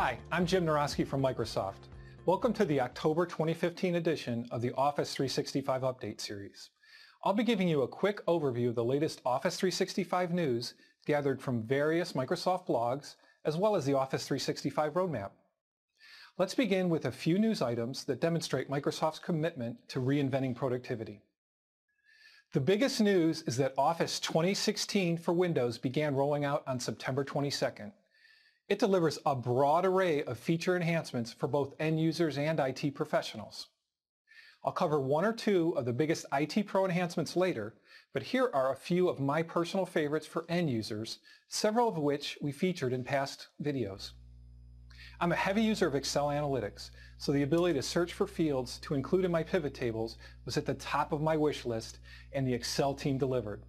Hi, I'm Jim Naroski from Microsoft. Welcome to the October 2015 edition of the Office 365 Update Series. I'll be giving you a quick overview of the latest Office 365 news gathered from various Microsoft blogs, as well as the Office 365 roadmap. Let's begin with a few news items that demonstrate Microsoft's commitment to reinventing productivity. The biggest news is that Office 2016 for Windows began rolling out on September 22nd. It delivers a broad array of feature enhancements for both end users and IT professionals. I'll cover one or two of the biggest IT Pro enhancements later, but here are a few of my personal favorites for end users, several of which we featured in past videos. I'm a heavy user of Excel Analytics, so the ability to search for fields to include in my pivot tables was at the top of my wish list, and the Excel team delivered.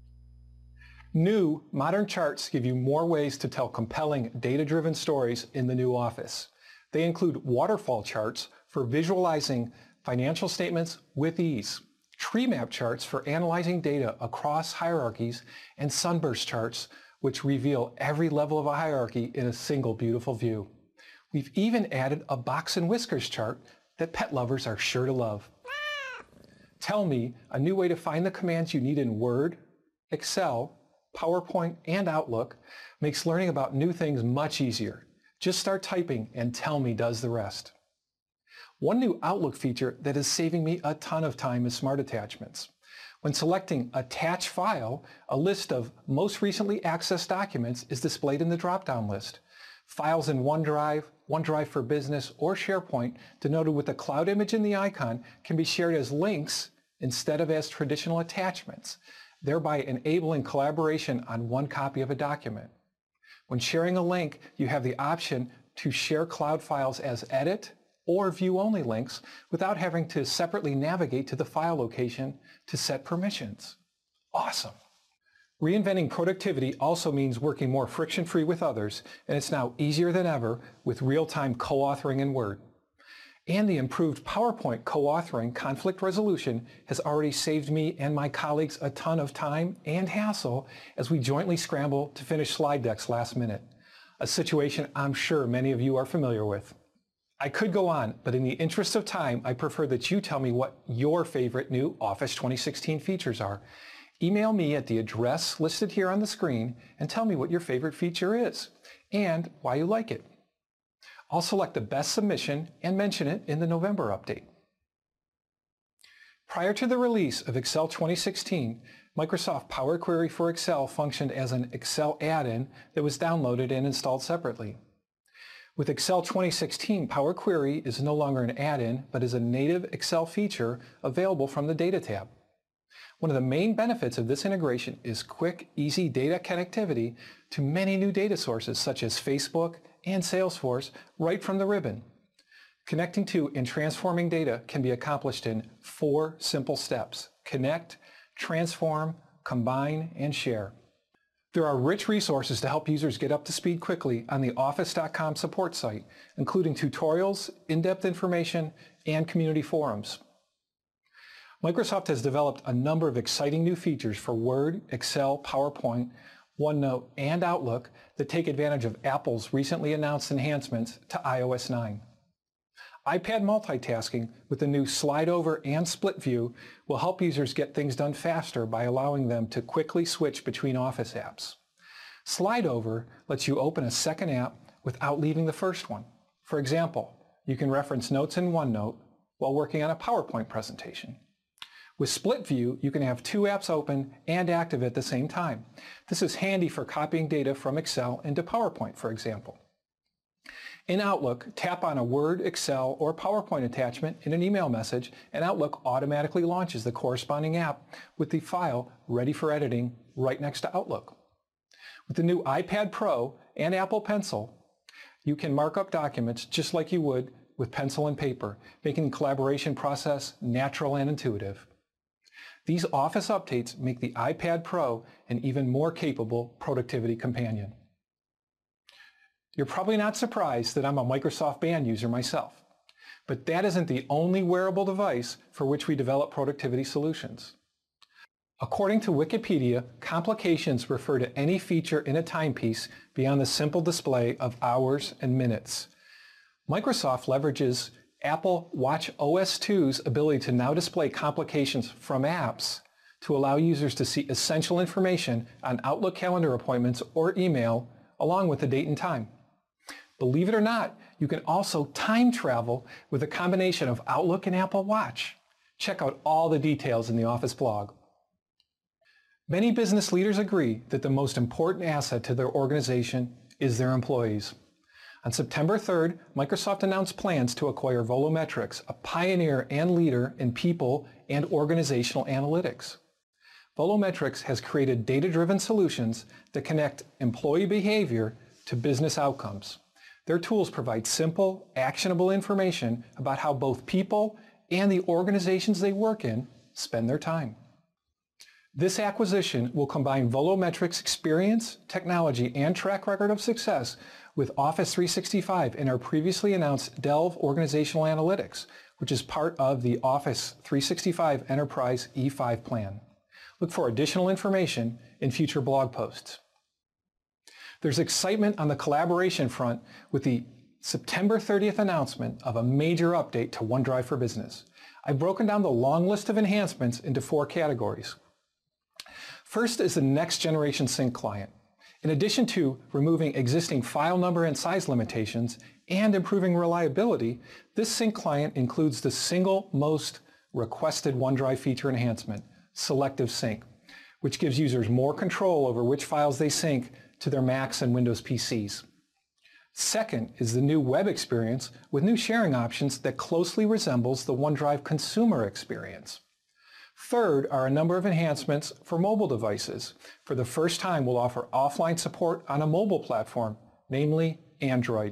New, modern charts give you more ways to tell compelling, data-driven stories in the new Office. They include waterfall charts for visualizing financial statements with ease, tree map charts for analyzing data across hierarchies, and sunburst charts, which reveal every level of a hierarchy in a single beautiful view. We've even added a box and whiskers chart that pet lovers are sure to love. Tell Me, a new way to find the commands you need in Word, Excel, PowerPoint, and Outlook, makes learning about new things much easier. Just start typing and Tell Me does the rest. One new Outlook feature that is saving me a ton of time is Smart Attachments. When selecting Attach File, a list of most recently accessed documents is displayed in the drop-down list. Files in OneDrive, OneDrive for Business, or SharePoint, denoted with a cloud image in the icon, can be shared as links instead of as traditional attachments, thereby enabling collaboration on one copy of a document. When sharing a link, you have the option to share cloud files as edit or view-only links without having to separately navigate to the file location to set permissions. Awesome! Reinventing productivity also means working more friction-free with others, and it's now easier than ever with real-time co-authoring in Word. And the improved PowerPoint co-authoring conflict resolution has already saved me and my colleagues a ton of time and hassle as we jointly scramble to finish slide decks last minute, a situation I'm sure many of you are familiar with. I could go on, but in the interest of time, I prefer that you tell me what your favorite new Office 2016 features are. Email me at the address listed here on the screen and tell me what your favorite feature is and why you like it. I'll select the best submission and mention it in the November update. Prior to the release of Excel 2016, Microsoft Power Query for Excel functioned as an Excel add-in that was downloaded and installed separately. With Excel 2016, Power Query is no longer an add-in, but is a native Excel feature available from the Data tab. One of the main benefits of this integration is quick, easy data connectivity to many new data sources such as Facebook and Salesforce right from the ribbon. Connecting to and transforming data can be accomplished in 4 simple steps: connect, transform, combine, and share. There are rich resources to help users get up to speed quickly on the Office.com support site, including tutorials, in-depth information, and community forums. Microsoft has developed a number of exciting new features for Word, Excel, PowerPoint, OneNote, and Outlook that take advantage of Apple's recently announced enhancements to iOS 9. iPad multitasking with the new Slide Over and Split View will help users get things done faster by allowing them to quickly switch between Office apps. Slide Over lets you open a second app without leaving the first one. For example, you can reference notes in OneNote while working on a PowerPoint presentation. With Split View, you can have 2 apps open and active at the same time. This is handy for copying data from Excel into PowerPoint, for example. In Outlook, tap on a Word, Excel, or PowerPoint attachment in an email message, and Outlook automatically launches the corresponding app with the file ready for editing right next to Outlook. With the new iPad Pro and Apple Pencil, you can mark up documents just like you would with pencil and paper, making the collaboration process natural and intuitive. These Office updates make the iPad Pro an even more capable productivity companion. You're probably not surprised that I'm a Microsoft Band user myself, but that isn't the only wearable device for which we develop productivity solutions. According to Wikipedia, complications refer to any feature in a timepiece beyond the simple display of hours and minutes. Microsoft leverages Apple Watch OS 2's ability to now display complications from apps to allow users to see essential information on Outlook calendar appointments or email along with the date and time. Believe it or not, you can also time travel with a combination of Outlook and Apple Watch. Check out all the details in the Office blog. Many business leaders agree that the most important asset to their organization is their employees. On September 3rd, Microsoft announced plans to acquire Volumetrics, a pioneer and leader in people and organizational analytics. Volumetrics has created data-driven solutions that connect employee behavior to business outcomes. Their tools provide simple, actionable information about how both people and the organizations they work in spend their time. This acquisition will combine Volumetrics' experience, technology, and track record of success with Office 365 and our previously announced Delve Organizational Analytics, which is part of the Office 365 Enterprise E5 plan. Look for additional information in future blog posts. There's excitement on the collaboration front with the September 30th announcement of a major update to OneDrive for Business. I've broken down the long list of enhancements into 4 categories. First is the next generation sync client. In addition to removing existing file number and size limitations and improving reliability, this sync client includes the single most requested OneDrive feature enhancement, Selective Sync, which gives users more control over which files they sync to their Macs and Windows PCs. Second is the new web experience with new sharing options that closely resembles the OneDrive consumer experience. Third are a number of enhancements for mobile devices. For the first time, we'll offer offline support on a mobile platform, namely Android.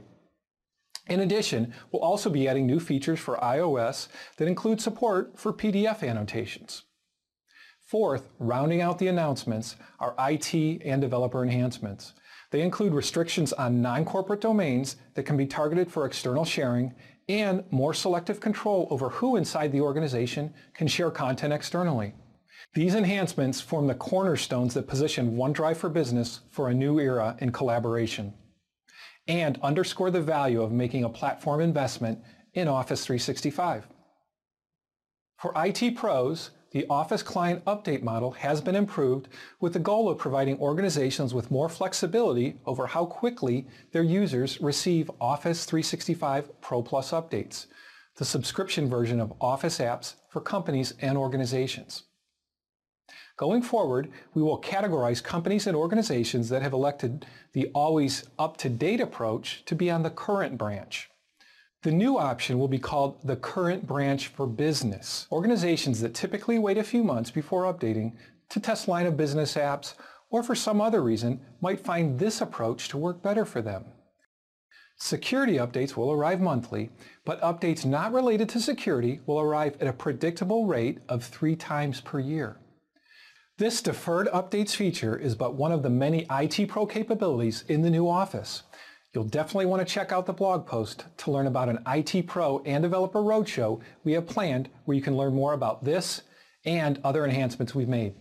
In addition, we'll also be adding new features for iOS that include support for PDF annotations. Fourth, rounding out the announcements, are IT and developer enhancements. They include restrictions on non-corporate domains that can be targeted for external sharing and more selective control over who inside the organization can share content externally. These enhancements form the cornerstones that position OneDrive for Business for a new era in collaboration and underscore the value of making a platform investment in Office 365. For IT pros, the Office Client Update model has been improved with the goal of providing organizations with more flexibility over how quickly their users receive Office 365 Pro Plus updates, the subscription version of Office apps for companies and organizations. Going forward, we will categorize companies and organizations that have elected the always up-to-date approach to be on the current branch. The new option will be called the Current Branch for Business. Organizations that typically wait a few months before updating to test line of business apps or for some other reason might find this approach to work better for them. Security updates will arrive monthly, but updates not related to security will arrive at a predictable rate of 3 times per year. This deferred updates feature is but one of the many IT Pro capabilities in the new Office. You'll definitely want to check out the blog post to learn about an IT Pro and Developer Roadshow we have planned where you can learn more about this and other enhancements we've made.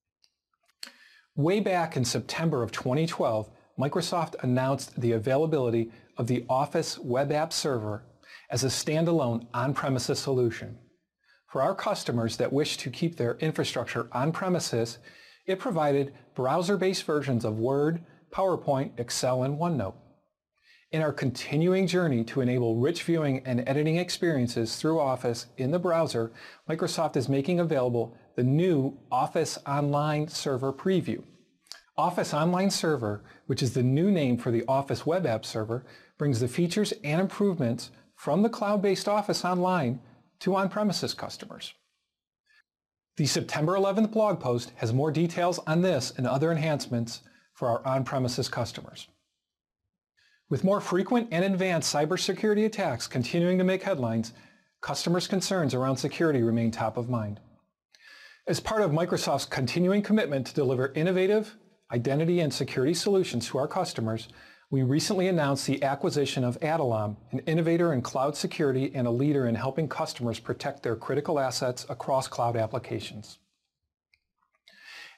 Way back in September of 2012, Microsoft announced the availability of the Office Web App Server as a standalone on-premises solution. For our customers that wish to keep their infrastructure on-premises, it provided browser-based versions of Word, PowerPoint, Excel, and OneNote. In our continuing journey to enable rich viewing and editing experiences through Office in the browser, Microsoft is making available the new Office Online Server Preview. Office Online Server, which is the new name for the Office Web App Server, brings the features and improvements from the cloud-based Office Online to on-premises customers. The September 11th blog post has more details on this and other enhancements for our on-premises customers. With more frequent and advanced cybersecurity attacks continuing to make headlines, customers' concerns around security remain top of mind. As part of Microsoft's continuing commitment to deliver innovative identity and security solutions to our customers, we recently announced the acquisition of Adallom, an innovator in cloud security and a leader in helping customers protect their critical assets across cloud applications.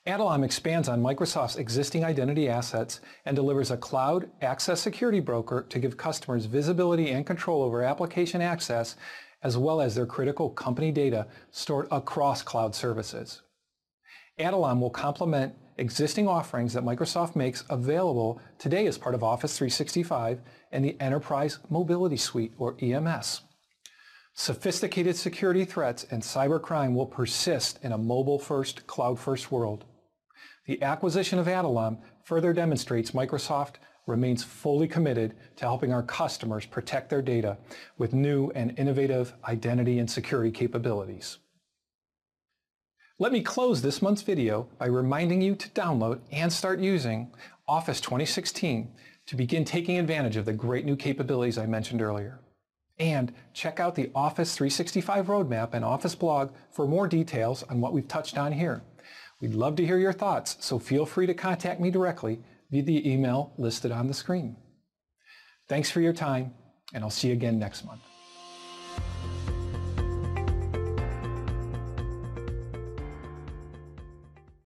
Adelom expands on Microsoft's existing identity assets and delivers a cloud access security broker to give customers visibility and control over application access as well as their critical company data stored across cloud services. Adelom will complement existing offerings that Microsoft makes available today as part of Office 365 and the Enterprise Mobility Suite, or EMS. Sophisticated security threats and cybercrime will persist in a mobile-first, cloud-first world. The acquisition of Adelom further demonstrates Microsoft remains fully committed to helping our customers protect their data with new and innovative identity and security capabilities. Let me close this month's video by reminding you to download and start using Office 2016 to begin taking advantage of the great new capabilities I mentioned earlier. And check out the Office 365 roadmap and Office blog for more details on what we've touched on here. We'd love to hear your thoughts, so feel free to contact me directly via the email listed on the screen. Thanks for your time, and I'll see you again next month.